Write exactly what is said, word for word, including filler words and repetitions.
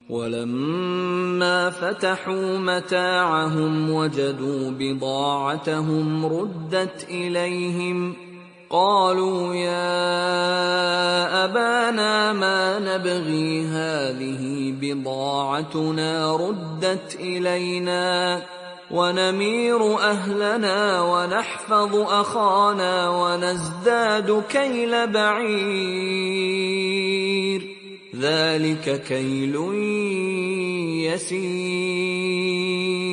وَلَمَّا فَتَحُوا مَتَاعَهُمْ وَجَدُوا بِضَاعَتَهُمْ رُدَّتْ إِلَيْهِمْ قَالُوا يَا أَبَانَا مَا نَبْغِي هَٰذِهِ بِضَاعَتُنَا رُدَّتْ إِلَيْنَا وَنَمِيرُ أَهْلَنَا وَنَحْفَظُ أَخَانَا وَنَزْدَادُ كَيْلَ بَعِيرٍ ۖ ذَٰلِكَ كَيْلٌ يَسِيرٌ